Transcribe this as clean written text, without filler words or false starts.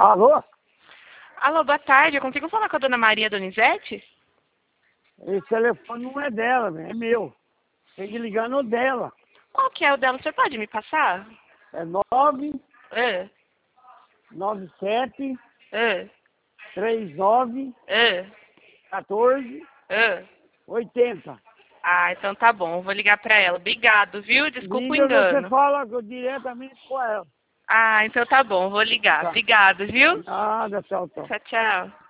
Alô? Alô, boa tarde. Eu consigo falar com a dona Maria Donizete? Esse telefone não é dela, é meu. Tem que ligar no dela. Qual que é o dela? O senhor pode me passar? É 9, É, 97, é, 39, é, 14, é. 80. Ah, então tá bom. Eu vou ligar pra ela. Obrigado, viu? Desculpa o Liga, você engano. fala diretamente com ela. Ah, então tá bom. Vou ligar. Tá. Obrigado, viu? Nada, tchau, tchau. Tchau, tchau.